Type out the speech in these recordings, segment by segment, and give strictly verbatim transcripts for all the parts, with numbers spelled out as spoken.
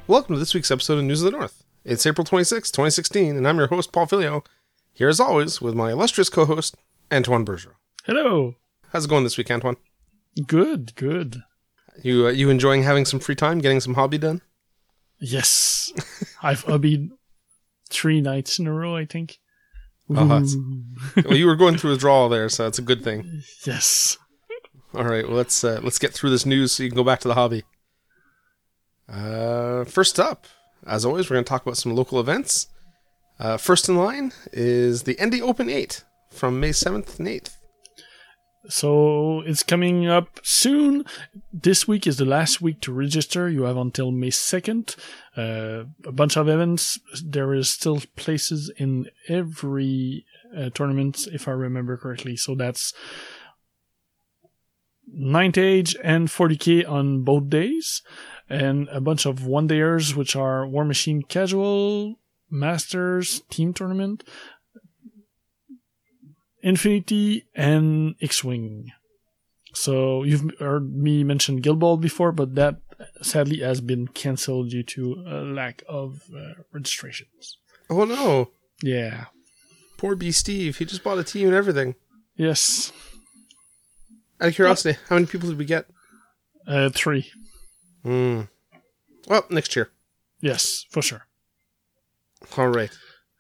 Welcome to this week's episode of News of the North. It's April twenty-sixth, twenty sixteen, and I'm your host, Paul Filio, here as always with my illustrious co-host, Antoine Bergeron. Hello. How's it going this week, Antoine? Good, good. You uh, you enjoying having some free time, getting some hobby done? Yes. I've hobbied three nights in a row, I think. Oh, well, you were going through withdrawal there, so it's a good thing. Yes. All right, well, let's uh, let's get through this news so you can go back to the hobby. Uh, first up, as always, we're going to talk about some local events. Uh, first in line is the Indy Open eight from May seventh and eighth. So it's coming up soon. This week is the last week to register. You have until May second. Uh, a bunch of events. There is still places in every uh, tournament, if I remember correctly. So that's ninth Age and forty K on both days. And a bunch of one-dayers, which are War Machine Casual, Masters, Team Tournament, Infinity, and X-Wing. So you've heard me mention Guild Ball before, but that sadly has been cancelled due to a lack of uh, registrations. Oh no. Yeah. Poor B. Steve. He just bought a team and everything. Yes. Out of curiosity, how many people did we get? Uh, three. Hmm. Well, next year. Yes, for sure. All right.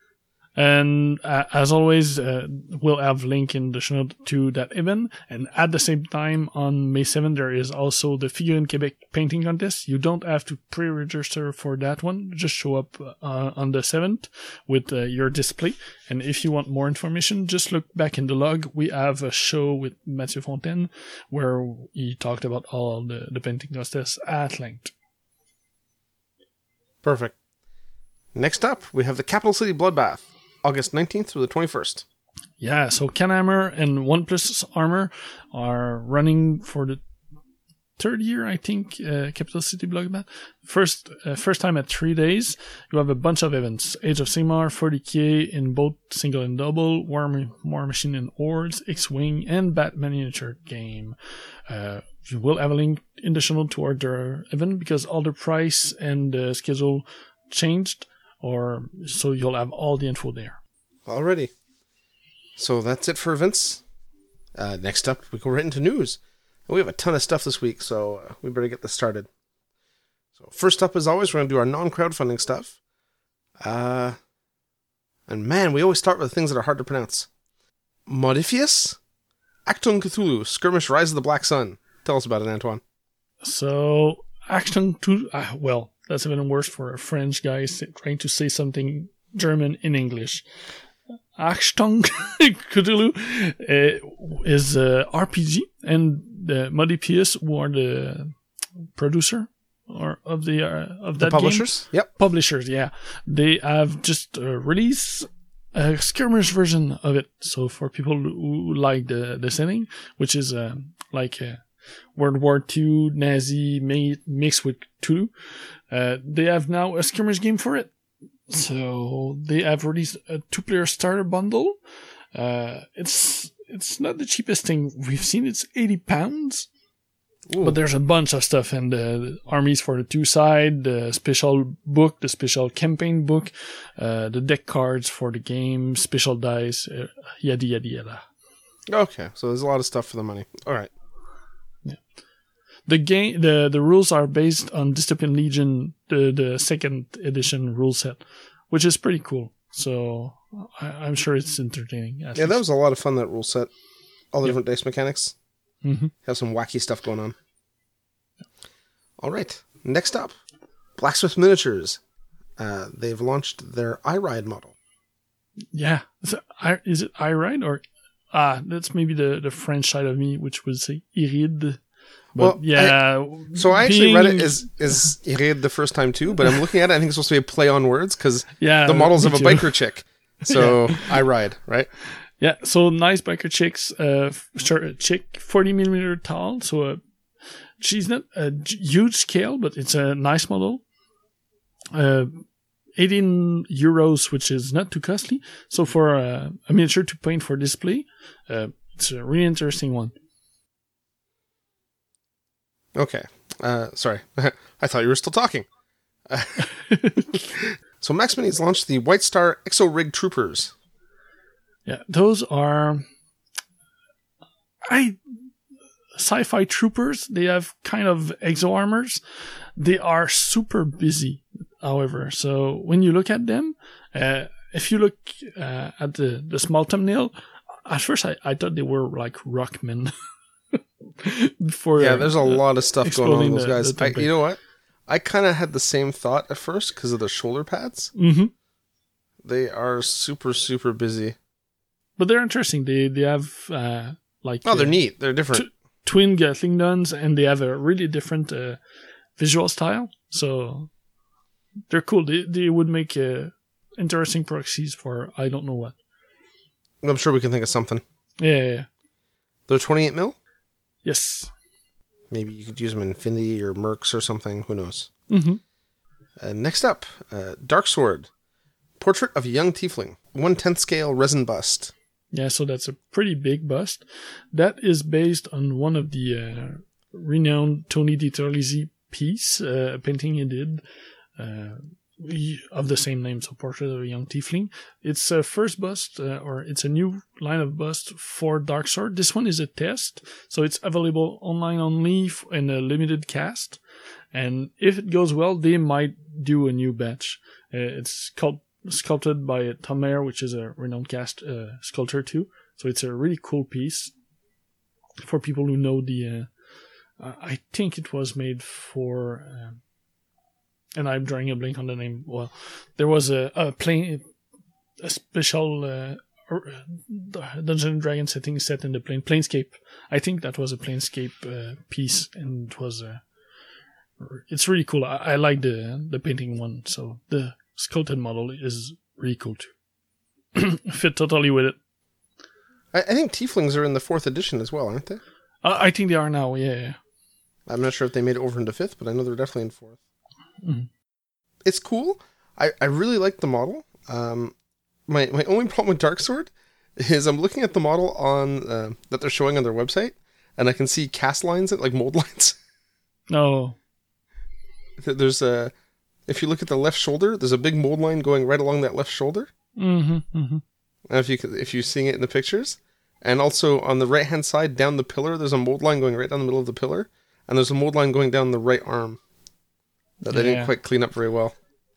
And uh, as always, uh, we'll have link in the show note to that event. And at the same time, on May seventh, there is also the Figurine Quebec painting contest. You don't have to pre-register for that one. Just show up uh, on the seventh with uh, your display. And if you want more information, just look back in the log. We have a show with Mathieu Fontaine where he talked about all the, the painting contests at length. Perfect. Next up, we have the Capital City Bloodbath. August nineteenth through the twenty-first. Yeah, so Canhammer and One Plus Armor are running for the third year, I think, uh, Capital City Bloodbath. First uh, first time at three days. You have a bunch of events. Age of Sigmar, forty K in both single and double, War, War Machine and Hordes, X-Wing, and Batman miniature game. Uh, you will have a link in the show note to order event because all the price and the schedule changed. Or so you'll have all the info there. Alrighty. So that's it for events. Uh, next up, we go right into news. And we have a ton of stuff this week, so uh, we better get this started. So first up, as always, we're going to do our non-crowdfunding stuff. Uh, and man, we always start with the things that are hard to pronounce. Modifius? Achtung Cthulhu, Skirmish Rise of the Black Sun. Tell us about it, Antoine. So, Achtung Cthulhu, uh, well... That's even worse for a French guy trying to say something German in English. Achtung Cthulhu uh, is a R P G, and the Modifius, who are the producer or of the uh, of that the publishers? game. Yep, publishers. Yeah, they have just uh, released a skirmish version of it. So for people who like the the setting, which is uh, like a World War Two Nazi made, mixed with Cthulhu. Uh, they have now a skirmish game for it. So they have released a two-player starter bundle. Uh, it's it's not the cheapest thing we've seen. It's eighty pounds. Ooh. But there's a bunch of stuff and the armies for the two side, the special book, the special campaign book, uh, the deck cards for the game, special dice, uh, yada yada yada. Okay, so there's a lot of stuff for the money. All right. Yeah. The game, the, the rules are based on Dystopian Legion, the, the second edition rule set, which is pretty cool. So I, I'm sure it's entertaining. Yeah, least. That was a lot of fun, that rule set. All the yep. different dice mechanics. Mm-hmm. Have some wacky stuff going on. All right. Next up, Blacksmith Miniatures. Uh, they've launched their iRide model. Yeah. Is it, I, is it iRide or... Ah, that's maybe the, the French side of me, which would say Iride. But well, yeah. I, so I actually being... read it as, as Iride the first time too, but I'm looking at it, I think it's supposed to be a play on words because yeah, the model's of a too. biker chick. So yeah. I ride, right? Yeah, so nice biker chicks, uh, short chick, forty millimeter tall. So uh, she's not a huge scale, but it's a nice model. Uh, eighteen euros, which is not too costly. So for uh, a miniature to paint for display, uh, it's a really interesting one. Okay. Uh, sorry. I thought you were still talking. So Max Minis launched the White Star Exo-Rig Troopers. Yeah, those are I sci-fi troopers. They have kind of exo armors. They are super busy, however. So when you look at them, uh, if you look uh, at the, the small thumbnail, at first I, I thought they were like rockmen. Before, yeah, there's a uh, lot of stuff going on with those the, guys. the I, you know what? I kind of had the same thought at first because of the shoulder pads. Mm-hmm. They are super, super busy. But they're interesting. They they have uh, like oh, they're uh, neat. They're different. T- twin Gatling guns, and they have a really different uh, visual style. So they're cool. They they would make uh, interesting proxies for I don't know what. I'm sure we can think of something. Yeah, yeah, yeah. They're twenty-eight mil. Yes. Maybe you could use them in Infinity or Mercs or something. Who knows? Mm-hmm. Uh, next up, uh, Dark Sword. Portrait of a Young Tiefling. one-tenth scale resin bust. Yeah, so that's a pretty big bust. That is based on one of the uh, renowned Tony DiTerlizzi piece, uh, a painting he did uh, of the same name, so Portrait of a Young Tiefling. It's a first bust, uh, or it's a new line of bust for Dark Sword. This one is a test, so it's available online only in a limited cast. And if it goes well, they might do a new batch. Uh, it's called sculpted by Tom Mayer, which is a renowned cast uh, sculptor too. So it's a really cool piece for people who know the... Uh, I think it was made for... Uh, and I'm drawing a blank on the name. Well, there was a, a plane, a special uh, Dungeons and Dragons setting set in the plane, Planescape. I think that was a Planescape uh, piece, and it was... Uh, it's really cool. I, I like the the painting one, so the sculpted model is really cool too. Fit totally with it. I, I think Tieflings are in the fourth edition as well, aren't they? Uh, I think they are now, yeah. I'm not sure if they made it over into fifth, but I know they're definitely in fourth. Mm-hmm. It's cool. I, I really like the model. Um, my my only problem with Dark Sword is I'm looking at the model on uh, that they're showing on their website, and I can see cast lines, like mold lines. No. There's a, if you look at the left shoulder, there's a big mold line going right along that left shoulder. Mm-hmm, mm-hmm. And if you if you're seeing it in the pictures, and also on the right hand side down the pillar, there's a mold line going right down the middle of the pillar, and there's a mold line going down the right arm that they yeah. didn't quite clean up very well.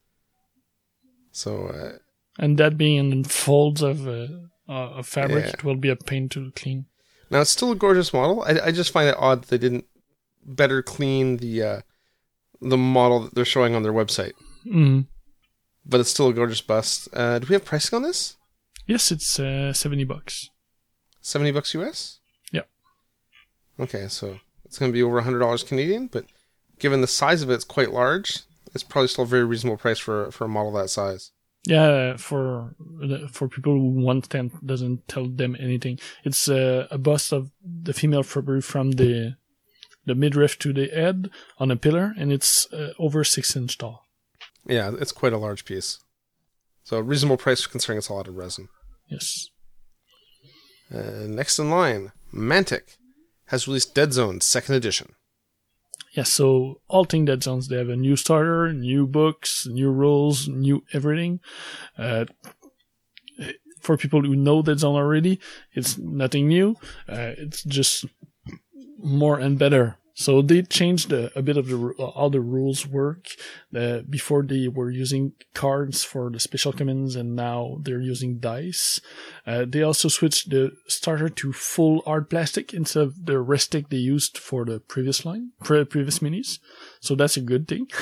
So, uh, and that being in folds of uh, uh, of fabric, yeah. it will be a pain to clean. Now it's still a gorgeous model. I, I just find it odd that they didn't better clean the uh, the model that they're showing on their website. Mm-hmm. But it's still a gorgeous bust. Uh, do we have pricing on this? Yes, it's uh, seventy bucks. Seventy bucks U S. Yep. Okay, so it's going to be over a hundred dollars Canadian, but given the size of it, it's quite large. It's probably still a very reasonable price for for a model that size. Yeah, for for people who one ten doesn't tell them anything. It's uh, a bust of the female Furby from the the midriff to the head on a pillar, and it's uh, over six inch tall. Yeah, it's quite a large piece. So a reasonable price considering it's a lot of resin. Yes. Uh, next in line, Mantic has released Dead Zone second edition. Yeah, so all things Dead Zones, they have a new starter, new books, new rules, new everything. Uh, for people who know Dead Zone already, it's nothing new. Uh, it's just more and better. So they changed a, a bit of the, how the rules work. Uh, before they were using cards for the special commands, and now they're using dice. Uh, they also switched the starter to full hard plastic instead of the restic they used for the previous line, pre- previous minis. So that's a good thing.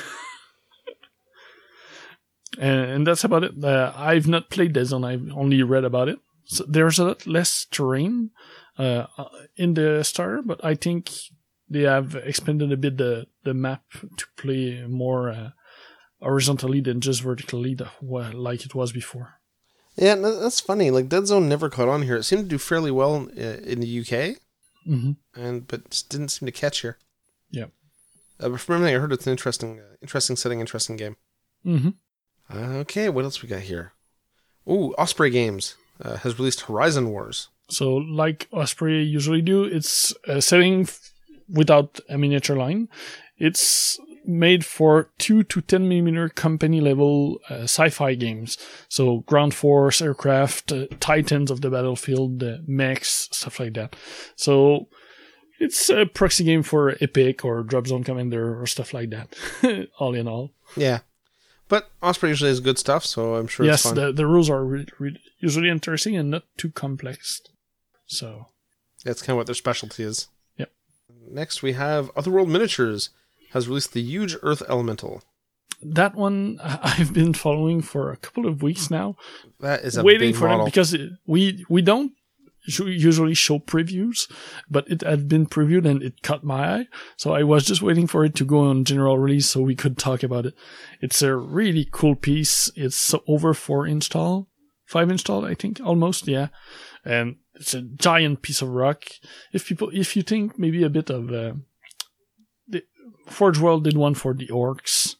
and, and that's about it. Uh, I've not played Dead Zone. I've only read about it. So there's a lot less terrain uh, in the starter, but I think they have expanded a bit the, the map to play more uh, horizontally than just vertically, the, well, like it was before. Yeah, that's funny. Like Dead Zone never caught on here. It seemed to do fairly well in, in the U K, mm-hmm. and but just didn't seem to catch here. Yeah. Uh, but from everything I heard, it's an interesting, uh, interesting setting, interesting game. Mm-hmm. Uh, okay, what else we got here? Ooh, Osprey Games uh, has released Horizon Wars. So, like Osprey usually do, it's a setting f- without a miniature line. It's made for two to ten millimeter company level uh, sci-fi games. So ground force, aircraft, uh, titans of the battlefield, uh, mechs, stuff like that. So it's a proxy game for Epic or Drop Zone Commander or stuff like that. All in all. Yeah. But Osprey usually has good stuff, so I'm sure yes, it's fun. the, the rules are re- re- usually interesting and not too complex. So that's kind of what their specialty is. Yep. Next, we have Otherworld Miniatures has released the Huge Earth Elemental. That one I've been following for a couple of weeks now. That is a waiting big for model. it because it, we we don't usually show previews, but it had been previewed and it caught my eye. So I was just waiting for it to go on general release so we could talk about it. It's a really cool piece. It's over four install, five install, I think, almost, yeah. And it's a giant piece of rock. If people, if you think maybe a bit of uh, the Forge World did one for the orcs.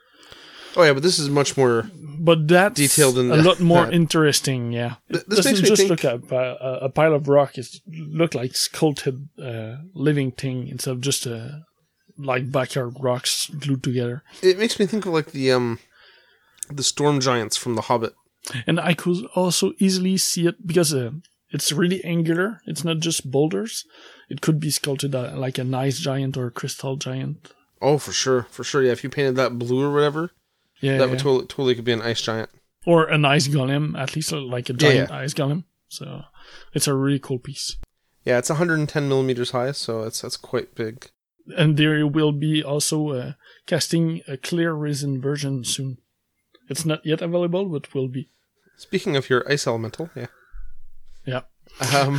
Oh yeah, but this is much more but that's detailed than a lot more that. interesting. Yeah, Th- it this doesn't makes me just think- look at a, a pile of rock. It look like sculpted uh, living thing instead of just a like backyard rocks glued together. It makes me think of like the um the storm giants from The Hobbit. And I could also easily see it because uh, it's really angular. It's not just boulders. It could be sculpted uh, like an ice giant or a crystal giant. Oh, for sure, for sure. Yeah, if you painted that blue or whatever, Yeah, that yeah. would totally totally could be an ice giant. Or an ice golem, at least uh, like a giant yeah. ice golem. So it's a really cool piece. Yeah, it's one hundred ten millimeters high, so it's that's quite big. And there will be also uh, casting a clear resin version soon. It's not yet available, but will be. Speaking of your ice elemental, yeah. Yeah. Um.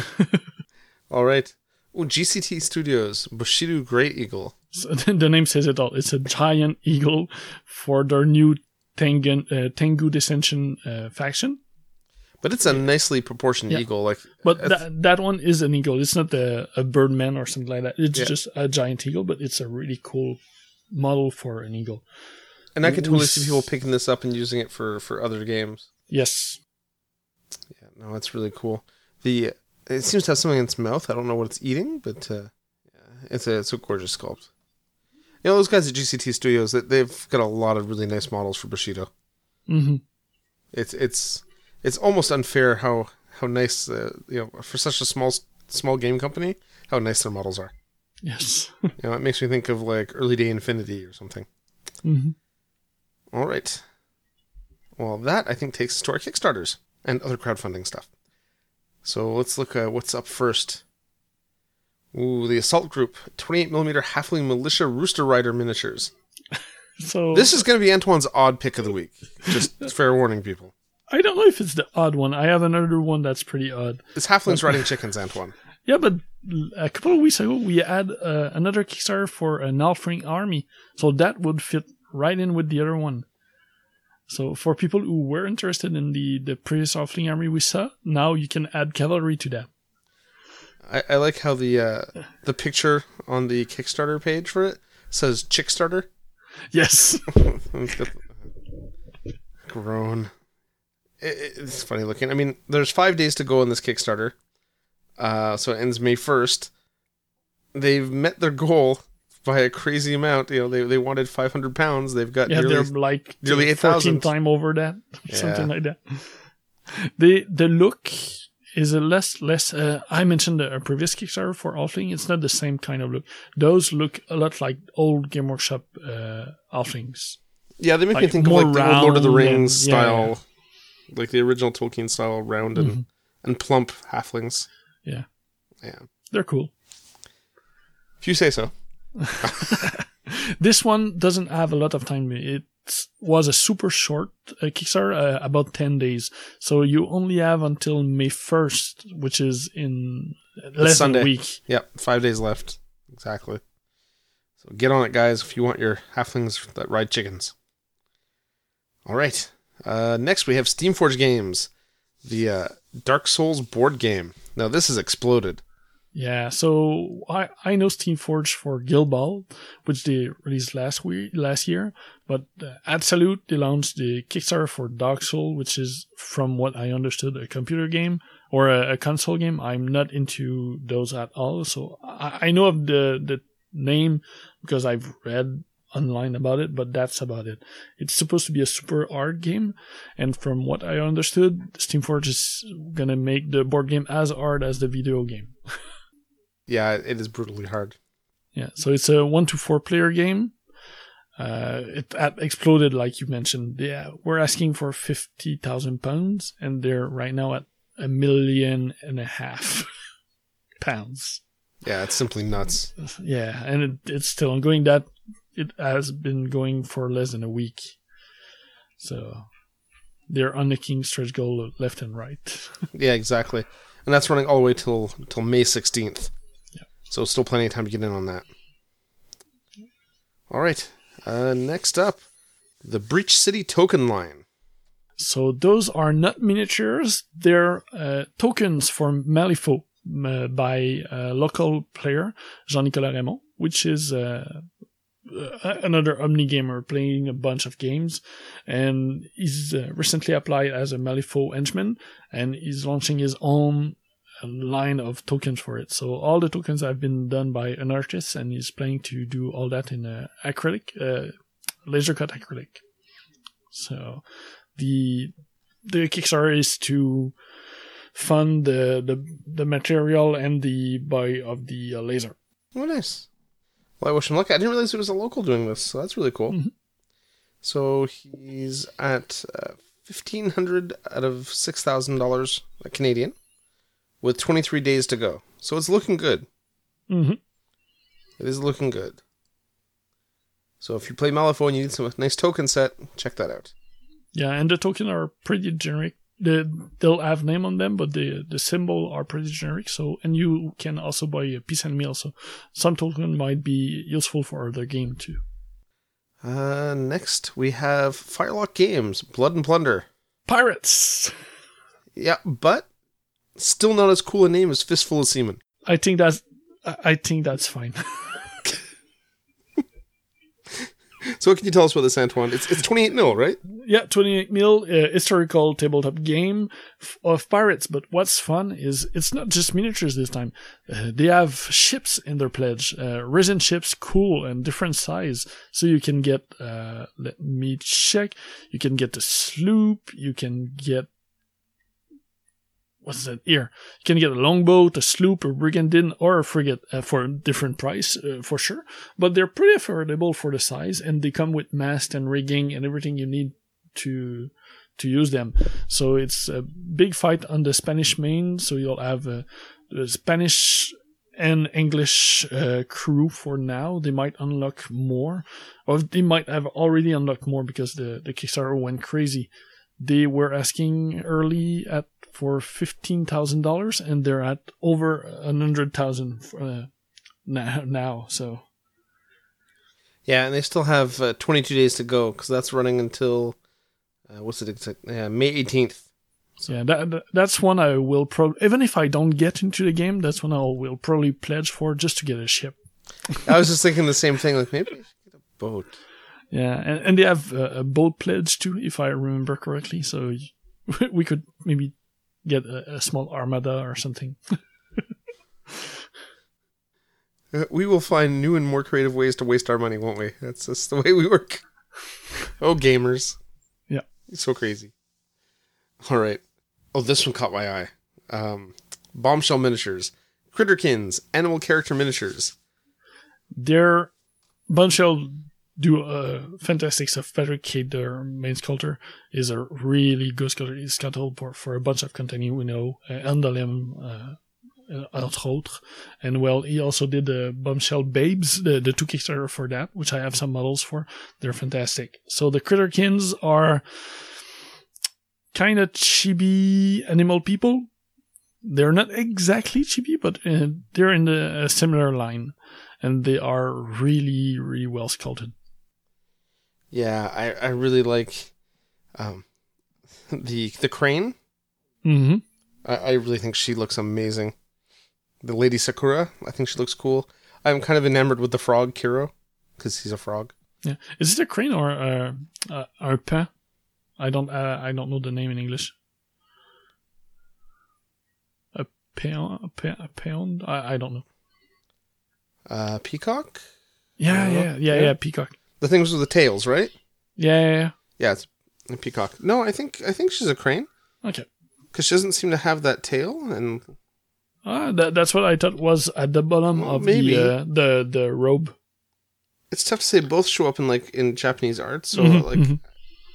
all right. Oh, G C T Studios Bushido Grey Eagle. So the name says it all. It's a giant eagle for their new Tengen, uh, Tengu Dissension uh, faction. But it's a nicely proportioned Yeah. eagle. Like, But it's- that that one is an eagle. It's not a, a birdman or something like that. It's Yeah. just a giant eagle, but it's a really cool model for an eagle. and I could totally we see s- people picking this up and using it for, for other games. Yes. Yeah, no, it's really cool. The it seems to have something in its mouth. I don't know what it's eating, but uh, yeah, it's a it's a gorgeous sculpt. You know, those guys at G C T Studios, they- they've got a lot of really nice models for Bushido. Mm-hmm. It's it's it's almost unfair how how nice uh, you know for such a small small game company how nice their models are. Yes. You know, it makes me think of like early day Infinity or something. mm-hmm. All right. Well, that I think takes us to our Kickstarters and other crowdfunding stuff. So let's look at what's up first. Ooh, the Assault Group, twenty-eight millimeter Halfling Militia Rooster Rider miniatures. So This is going to be Antoine's odd pick of the week. Just fair warning, people. I don't know if it's the odd one. I have another one that's pretty odd. It's Halflings riding chickens, Antoine. Yeah, but a couple of weeks ago we had uh, another Kickstarter for an Halfling army, so that would fit right in with the other one. So for people who were interested in the the previous Halfling army we saw, now you can add cavalry to that. I, I like how the uh, the picture on the Kickstarter page for it says Chickstarter. Yes. It's got- Grown. It, it's funny looking. I mean, there's five days to go on this Kickstarter. Uh, so it ends May first. They've met their goal by a crazy amount. You know, they they wanted five hundred pounds. They've got Yeah, nearly, they're like nearly eight fourteen thousand. times over that, Yeah. something like that. The the look is a less less. Uh, I mentioned a previous Kickstarter for Halfling. It's not the same kind of look. Those look a lot like old Game Workshop uh, Halflings. Yeah, they make me like think of more like the old Lord of the round Rings and- yeah, style, yeah. like the original Tolkien style, round and, Mhm. and plump halflings. Yeah, Yeah, they're cool. if you say so. This one doesn't have a lot of time. It was a super short uh, Kickstarter, uh, about ten days. So you only have until May first, which is in less than Sunday. a week. Yep, five days left. Exactly. So get on it, guys, if you want your halflings that ride chickens. All right. Uh, next, we have Steamforge Games, the uh, Dark Souls board game. Now, this has exploded. Yeah, so I I know Steamforge for Guild Ball, which they released last week, last year, but uh, at Salute they launched the Kickstarter for Dark Souls, which is, from what I understood, a computer game or a, a console game. I'm not into those at all, so I, I know of the the name because I've read online about it, but that's about it. It's supposed to be a super hard game, and from what I understood, Steamforge is gonna make the board game as hard as the video game. Yeah, it is brutally hard. Yeah, so it's a one to four player game. Uh, it had exploded, like you mentioned. Yeah, we're asking for fifty thousand pounds, and they're right now at a million and a half pounds. Yeah, it's simply nuts. Yeah, and it, it's still ongoing. That it has been going for less than a week. So they're unnicking stretch goal left and right. Yeah, exactly. And that's running all the way till till May sixteenth. Yeah. So still plenty of time to get in on that. All right. Uh, next up, the Breach City token line. So those are not miniatures. They're uh, tokens for Malifaux uh, by a local player, Jean-Nicolas Raymond, which is uh, another Omnigamer playing a bunch of games. And he's uh, recently applied as a Malifaux henchman, and he's launching his own line of tokens for it. So all the tokens have been done by an artist, and he's planning to do all that in uh, acrylic, uh, laser cut acrylic. So the the Kickstarter is to fund the the, the material and the buy of the uh, laser. Oh, nice. Well, I wish him luck. I didn't realize he was a local doing this, so that's really cool. Mm-hmm. So he's at uh, fifteen hundred out of six thousand dollars Canadian, with twenty-three days to go. So it's looking good. Mm-hmm. It is looking good. So if you play Malifaux and you need some nice token set, check that out. Yeah, and the tokens are pretty generic. The, they'll have name on them, but the the symbol are pretty generic. So, and you can also buy a piece and meal. So some token might be useful for the game too. Uh, next we have Firelock Games, Blood and Plunder. Pirates! Yeah, but still not as cool a name as Fistful of Seamen. I think that's, I think that's fine. So what can you tell us about this, Antoine? It's it's twenty-eight mil, right? Yeah, twenty-eight mil, uh, historical tabletop game f- of pirates. But what's fun is it's not just miniatures this time. Uh, they have ships in their pledge. Uh, resin ships, cool, and different size. So you can get, uh, let me check. You can get the sloop. You can get, what's that here? You can get a longboat, a sloop, a brigantine, or a frigate uh, for a different price, uh, for sure. But they're pretty affordable for the size, and they come with mast and rigging and everything you need to to use them. So it's a big fight on the Spanish Main, so you'll have uh, the Spanish and English uh, crew for now. They might unlock more, or they might have already unlocked more because the, the Kickstarter went crazy. They were asking early at for fifteen thousand dollars, and they're at over one hundred thousand dollars uh, now, now. So, yeah, and they still have uh, twenty-two days to go, because that's running until, uh, what's it, it's, uh, May eighteenth. So. Yeah, that, that's one I will probably, even if I don't get into the game, that's one I will probably pledge for just to get a ship. I was just thinking the same thing, like maybe I should get a boat. Yeah, and, and they have a, a boat pledge too, if I remember correctly, so we could maybe get a, a small armada or something. uh, we will find new and more creative ways to waste our money, won't we? That's just the way we work. Oh, gamers. Yeah. It's so crazy. All right. Oh, this one caught my eye. Um, Bombshell Miniatures. Critterkins. Animal Character Miniatures. Their Bombshell do uh, fantastic stuff. Patrick Cade, their main sculptor, is a really good sculptor. He's sculpted for, for a bunch of company we know, uh, Andalem, uh, entre autres. And well, he also did the Bombshell Babes, the, the two Kickstarter for that, which I have some models for. They're fantastic. So the Critterkins are kind of chibi animal people. They're not exactly chibi, but uh, they're in the, a similar line. And they are really, really well sculpted. Yeah, I, I really like um, the the crane. Mm-hmm. I, I really think she looks amazing. The Lady Sakura, I think she looks cool. I'm kind of enamored with the frog, Kiro, because he's a frog. Yeah, is it a crane or a, a, a pain? I don't uh, I don't know the name in English. A pain, a pain, a pound? I, I don't know. Uh, peacock? Yeah, uh, yeah, yeah, yeah, yeah, peacock. the things with the tails, right? Yeah, yeah, yeah. Yeah, it's a peacock. No, I think I think she's a crane. Okay. Because she doesn't seem to have that tail, and Uh, that, that's what I thought was at the bottom Well, of maybe. the, uh, the the robe. it's tough to say. Both show up in like in Japanese art, so Mhm, like mhm.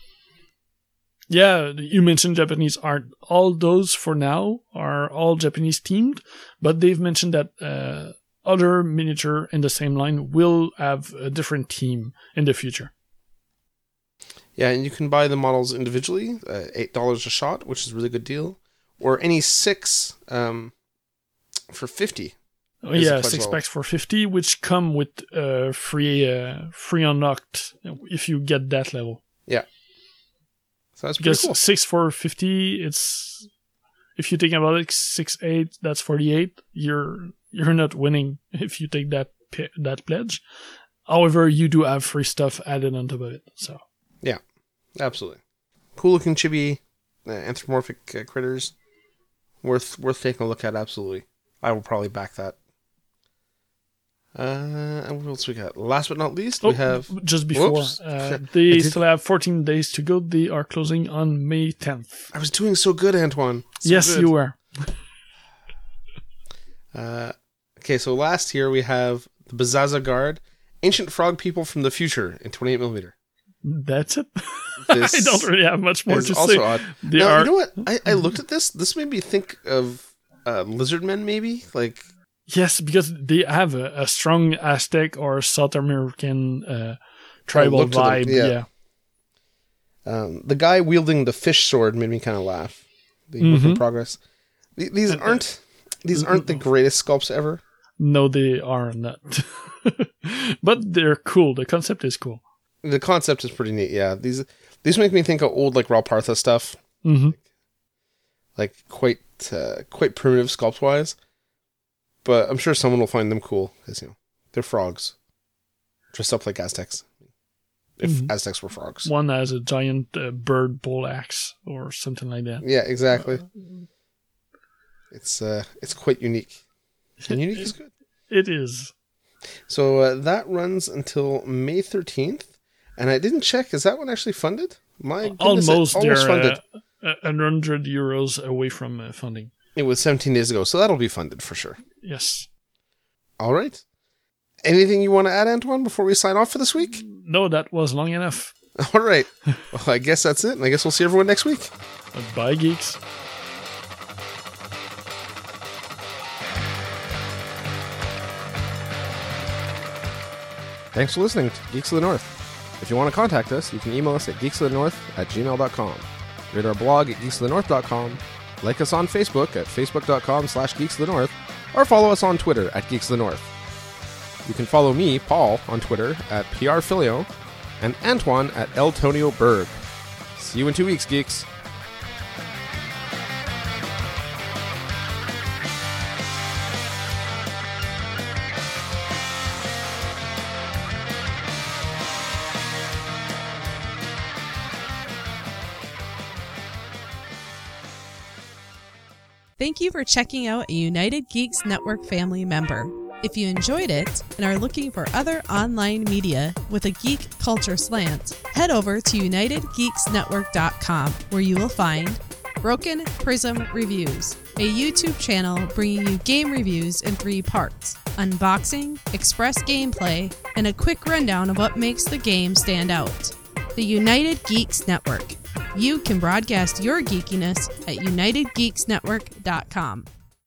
Yeah, you mentioned Japanese art. All those for now are all Japanese themed, but they've mentioned that uh, other miniature in the same line will have a different theme in the future. yeah, and you can buy the models individually, uh, eight dollars a shot, which is a really good deal, or any six um, for fifty. Oh, Is the yeah, pledge six level. packs for fifty, which come with uh, free uh, free unlocked if you get that level. So that's pretty Because cool. six for fifty, it's if you think about it, six eight, that's forty eight. You're you're not winning if you take that pe- that pledge. However, you do have free stuff added on top of it. So Absolutely, cool looking chibi uh, anthropomorphic uh, critters. Worth worth taking a look at. Absolutely, I will probably back that. Uh, and what else we got? Last but not least, we oh, have. just before Whoops. uh, I they did- still have fourteen days to go. They are closing on May tenth. I was doing so good, Antoine. So Yes, good. you were. Uh, okay, so last here we have the Bazaza Guard, ancient frog people from the future in twenty-eight millimeter. That's it. This I don't really have much more It's to also say. odd. They Now, are you know what? I, I looked at this. This made me think of uh, lizard men, maybe. Like, yes, because they have a, a strong Aztec or South American uh, tribal look to them, vibe. yeah. yeah. um, the guy wielding the fish sword made me kind of laugh. The work in Mhm. progress. Th- These aren't these aren't the greatest sculpts ever. No, they are not. But they're cool. The concept is cool. The concept is pretty neat. Yeah, these these make me think of old like Ralpartha stuff, hmm like quite uh, quite primitive sculpt wise. But I'm sure someone will find them cool because you know they're frogs dressed up like Aztecs. If Mhm. Aztecs were frogs. One has a giant uh, bird pole axe or something like that. Yeah, exactly. It's uh, it's quite unique. And unique is good. It is. So uh, that runs until May thirteenth, and I didn't check. Is that one actually funded? My goodness, it- Almost, almost they're funded. uh, one hundred euros away from uh, funding. It was seventeen days ago, so that'll be funded for sure. Yes. All right. Anything you want to add, Antoine, before we sign off for this week? No, that was long enough. All right. Well, I guess that's it, and I guess we'll see everyone next week. Bye, geeks. Thanks for listening to Geeks of the North. If you want to contact us, you can email us at geeksofthenorth at gmail dot com. Read our blog at geeks of the north dot com. Like us on Facebook at facebook dot com slash geeks of the north, or follow us on Twitter at Geeks of the North. You can follow me, Paul, on Twitter at P R Filio, and Antoine at El Tonio Berg. See you in two weeks, geeks. Thank you for checking out a United Geeks Network family member. If you enjoyed it and are looking for other online media with a geek culture slant, head over to united geeks network dot com, where you will find Broken Prism Reviews, a YouTube channel bringing you game reviews in three parts: unboxing, express gameplay, and a quick rundown of what makes the game stand out. The United Geeks Network. You can broadcast your geekiness at united geeks network dot com.